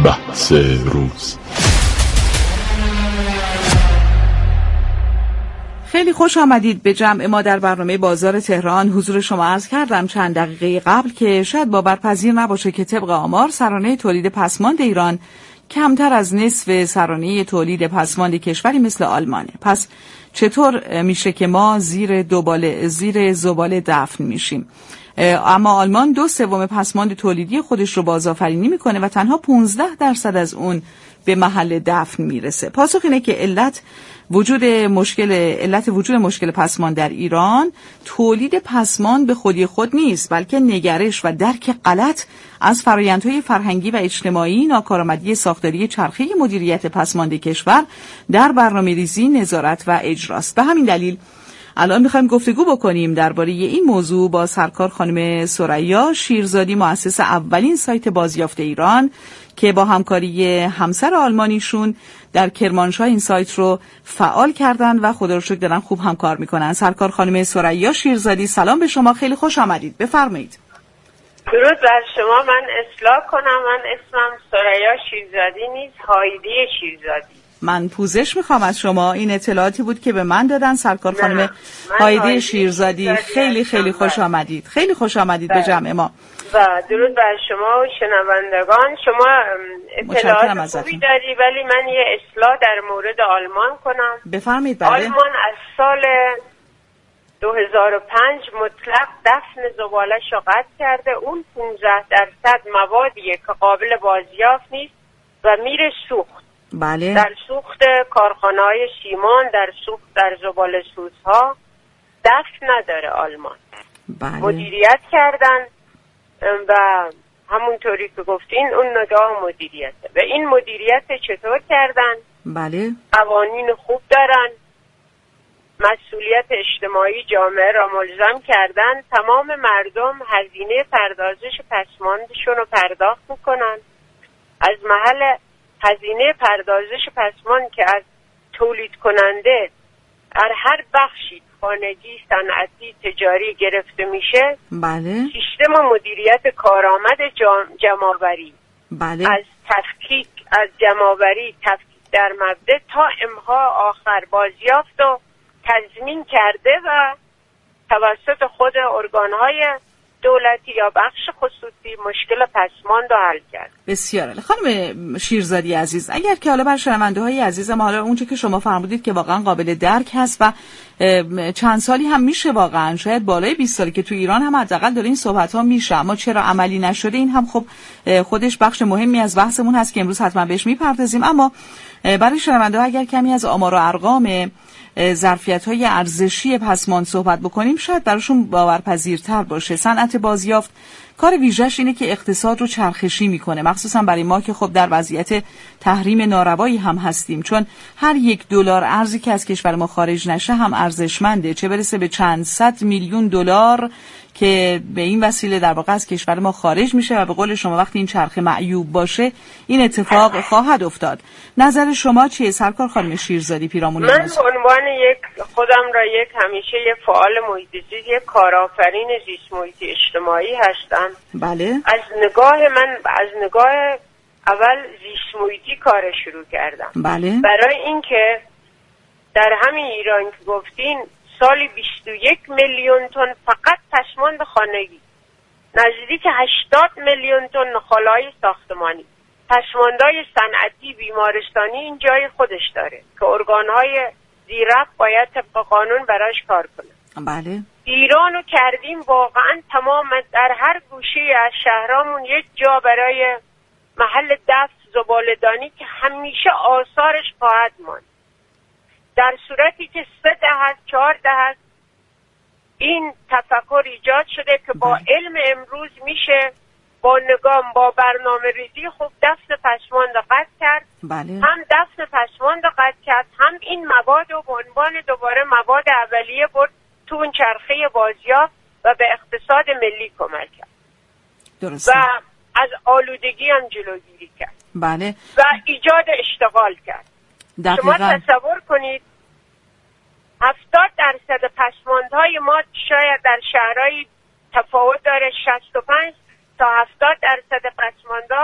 بحث روز. خیلی خوش آمدید به جمع ما در برنامه بازار تهران. حضور شما عرض کردم چند دقیقه قبل که شاید باورپذیر نباشه که طبق آمار سرانه تولید پسماند ایران کمتر از نصف سرانه تولید پسماند کشوری مثل آلمانه. پس چطور میشه که ما زیر زباله دفن میشیم؟ اما آلمان 2/3 پسماند تولیدی خودش رو بازآفرینی میکنه و تنها 15% از اون به محل دفن میرسه. پاسخ اینه که علت وجود مشکل پسماند در ایران تولید پسماند به خودی خود نیست، بلکه نگرش و درک غلط از فرآیندهای فرهنگی و اجتماعی، ناکارآمدی ساختاری چرخه مدیریت پسماند کشور در برنامه‌ریزی، نظارت و اجراست. به همین دلیل الان میخوایم گفتگو بکنیم درباره این موضوع با سرکار خانم ثریا شیرزادی، مؤسس اولین سایت بازیافت ایران که با همکاری همسر آلمانیشون در کرمانشاه این سایت رو فعال کردن و خدا رو شکر دارن خوب همکار میکنن. سرکار خانم ثریا شیرزادی، سلام به شما، خیلی خوش آمدید، بفرمایید. درود بر شما. من اصلاح کنم، من اسمم ثریا شیرزادی نیست، هایده شیرزادی. من پوزش میخوام از شما، این اطلاعاتی بود که به من دادن. سرکار خانم هایده شیرزادی، خیلی خیلی خوش آمدید، خیلی خوش آمدید به جمع ما. و درود بر شما و شنوندگان. شما اطلاعات خوبی داری، ولی من یه اصلاح در مورد آلمان کنم. بفرمایید. آلمان از سال 2005 مطلق دفن زباله‌اش رو قطع کرده. اون 15% موادیه که قابل بازیافت نیست و میره سوخت. بله. در سوخت کارخانه‌های سیمان، در سوخت در زباله سوزها. دفن نداره آلمان. بله. مدیریت کردن و همونطوری که گفتین اون نگاه مدیریته. و این مدیریت چطور کردن؟ بله. قوانین خوب دارن، مسئولیت اجتماعی جامعه را ملزم کردن، تمام مردم هزینه پردازش پسماندشون رو پرداخت میکنن. از محل هزینه پردازش پسماند که از تولید کننده هر بخشی خانگی، صنعتی، تجاری گرفته میشه، بله، سیستم مدیریت کارآمد جمع‌آوری، بله، از تفکیک، از جمع‌آوری، تفکیک در مبدا تا امها آخر بازیافت و تضمین کرده و توسط خود ارگان‌های دولتی یا بخش خصوصی مشکل پسماند رو حل کرد. بسیار عالی. خانم شیرزادی عزیز، اگر که حالا بر شنونده‌های عزیز ما حالا اونچه که شما فرمودید که واقعا قابل درک هست و چند سالی هم میشه، واقعا شاید بالای 20 سالی که تو ایران هم حداقل داره این صحبت‌ها میشه، اما چرا عملی نشده این هم خب خودش بخش مهمی از بحثمون هست که امروز حتما بهش میپردازیم. اما برای شنونده‌ها اگر کمی از آمار و ارقام ظرفیت‌های ارزشی پسماند صحبت بکنیم شاید براشون باورپذیرتر باشه. صنعت بازیافت کار ویژه‌اش اینه که اقتصاد رو چرخشی میکنه، مخصوصا برای ما که خب در وضعیت تحریم ناروایی هم هستیم، چون هر $1 ارزی که از کشور ما خارج نشه هم ارزشمنده، چه برسه به چند صد میلیون دلار که به این وسیله در واقع از کشور ما خارج میشه و به قول شما وقتی این چرخه معیوب باشه این اتفاق خواهد افتاد. نظر شما چیه سرکار خانم شیرزادی پیرامون این موضوع؟ من به عنوان خودم را همیشه یک فعال محیط زیست، یک کارآفرین زیست محیط اجتماعی هستم. بله. از نگاه اول زیست محیطی کار شروع کردم. بله. برای اینکه در همین ایران که گفتین سالی 21 میلیون تن فقط پسماند خانگی، نزدیک 80 میلیون تن نخاله‌های ساختمانی، پسماندهای صنعتی، بیمارستانی این جای خودش داره که ارگان‌های زیرک باید طبق قانون براش کار کنه. بله. ایرانو کردیم واقعا تمام، در هر گوشه از شهرامون یک جا برای محل دفن زباله‌دانی که همیشه آثارش خواهد ماند. در صورتی که 3 دهه 4 دهه این تفکر ایجاد شده که با علم امروز میشه با نظام، با برنامه ریزی خوب دفن پسماند قطع کرد. بله. هم دفن پسماند قطع کرد، هم این مواد رو به عنوان دوباره مواد اولیه برد تو اون چرخه بازیافت و به اقتصاد ملی کمک کرد. درسته. و از آلودگی هم جلوگیری کرد. بله. و ایجاد اشتغال کرد. دقیقا. شما تصور کنید 70% پسماندهای ما شاید در شهرهای تفاوت داره، 65 تا 70% پسماندها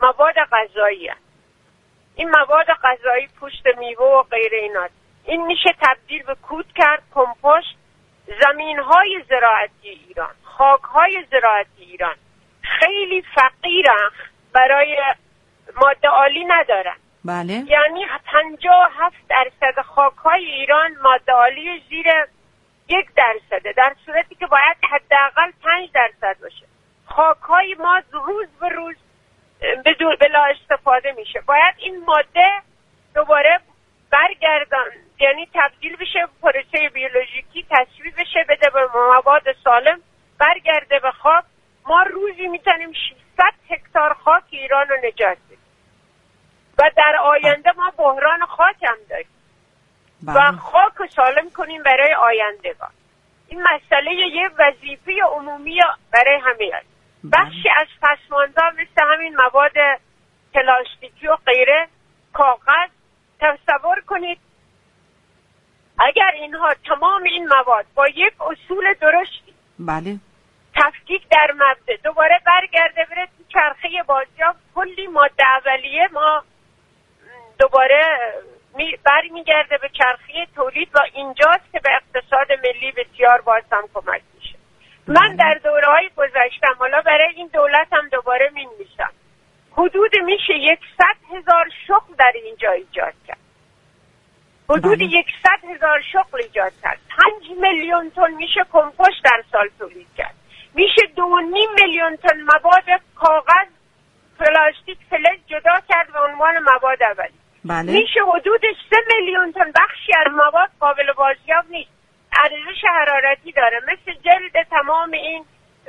مواد غذایی هست. این مواد غذایی پوست میوه و غیر اینا، این میشه تبدیل به کود کرد، کمپوست. زمین‌های زراعتی ایران، خاک‌های زراعتی ایران خیلی فقیرن، برای ماده آلی ندارن. بله. یعنی 57% خاک‌های ایران ماده آلی زیر 1%، در صورتی که باید حداقل 5% باشه. خاک‌های ما روز به روز بلا استفاده میشه. باید این ماده دوباره برگردن، یعنی تبدیل بشه، پروسه بیولوژیکی تصفیه بشه، بده به مواد سالم، برگرده به خاک. ما روزی میتونیم 600 هکتار خاک ایران رو نجات بدیم و در آینده ما بحران خاک هم داریم و خاک رو سالم کنیم برای آیندگان. این مسئله یه وظیفه عمومی برای همه هست. بخشی از پسماندها مثل همین مواد پلاستیکی و غیره، کاغذ، تصور کنید اگر اینها تمام این مواد با یک اصول درستی بله تفکیک در مبدا دوباره برگرده بره تو چرخه بازیافت، کلی ماده اولیه ما دوباره برمیگرده به چرخه تولید و اینجاست که به اقتصاد ملی بسیار باز هم کمک میشه. من در دوره‌های گذشتم، حالا برای این دولت هم دوباره می‌نویسم، حدود میشه 100,000 شغل در اینجا ایجاد کرد. حدود 100,000 شغل ایجاد کرد. 5 میلیون تن میشه کمپوست در سال تولید کرد. میشه 2.5 میلیون تن مواد کاغذ، پلاستیک، فلز جدا کرد به عنوان مواد اولیه. بله. میشه حدود 3 میلیون تن. بخشی از مواد قابل بازیافت نیست، ارزش حرارتی داره، مثل جلد تمام این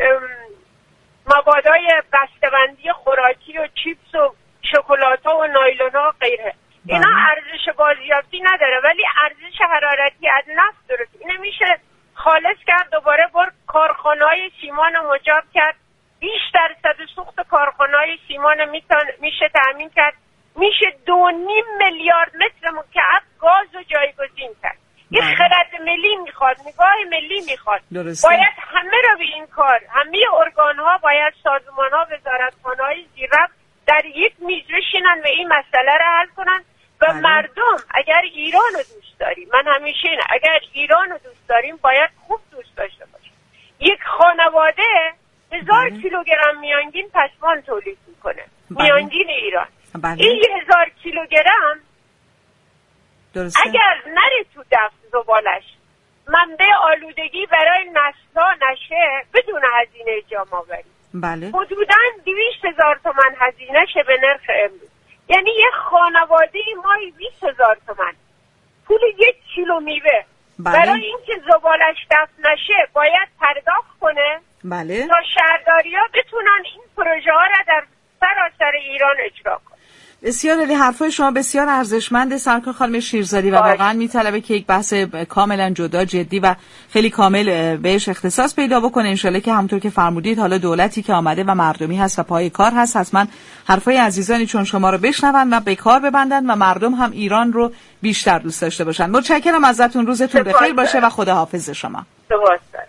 موادهای بسته‌بندی خوراکی و چیپس و شکلات‌ها و نایلون‌ها و غیره. اینا ارزش بازیافتی نداره، ولی ارزش حرارتی از نفت درست. اینه میشه خالص کرد، دوباره کارخانه‌های سیمان مجاب کرد، 20% سوخت کارخانه‌های سیمان میشه تأمین کرد، میشه 2.5 میلیارد متر مکعب گاز و جایگزین کرد. این خرد ملی میخواد، نگاه ملی میخواد. باید همه رو به این کار، همه ارگان‌ها باید، سازمان‌ها، وزارتخانه‌های زیررفت در یک میز بشینن و این مسئله رو حل کنن و مردم اگر ایران رو دوست داریم، من همیشه اینه، اگر ایران رو دوست داریم باید خوب دوست داشته باشیم. یک خانواده 1000 کیلوگرم میانگین پسماند تولید میکنه. میانگین ایران. این 1000 کیلوگرم اگر نره تو دفع زبالش، منبع آلودگی برای نسل‌ها نشه، بدون هزینه جمع آوری. بله. حدوداً 200,000 تومان هزینه شه به نرخ امروز. یعنی یه خانواده ماهی 20,000 تومان پول 1 کیلو میوه برای اینکه زبالش دفع نشه باید پرداخت کنه. بله. تا شهرداری‌ها بتونن این پروژه ها را در سراسر ایران اجرا کنن. بسیار عالی، حرفای شما بسیار ارزشمنده سرکار خانم شیرزادی و واقعا میطلبه که یک بحث کاملا جدا، جدی و خیلی کامل بهش اختصاص پیدا بکنه. انشالله که همونطور که فرمودید، حالا دولتی که آمده و مردمی هست و پای کار هست، حتما حرفای عزیزانی چون شما رو بشنون و به کار ببندن و مردم هم ایران رو بیشتر دوست داشته باشن. متشکرم ازتون، روزتون بخیر باشه و خداحافظ شما.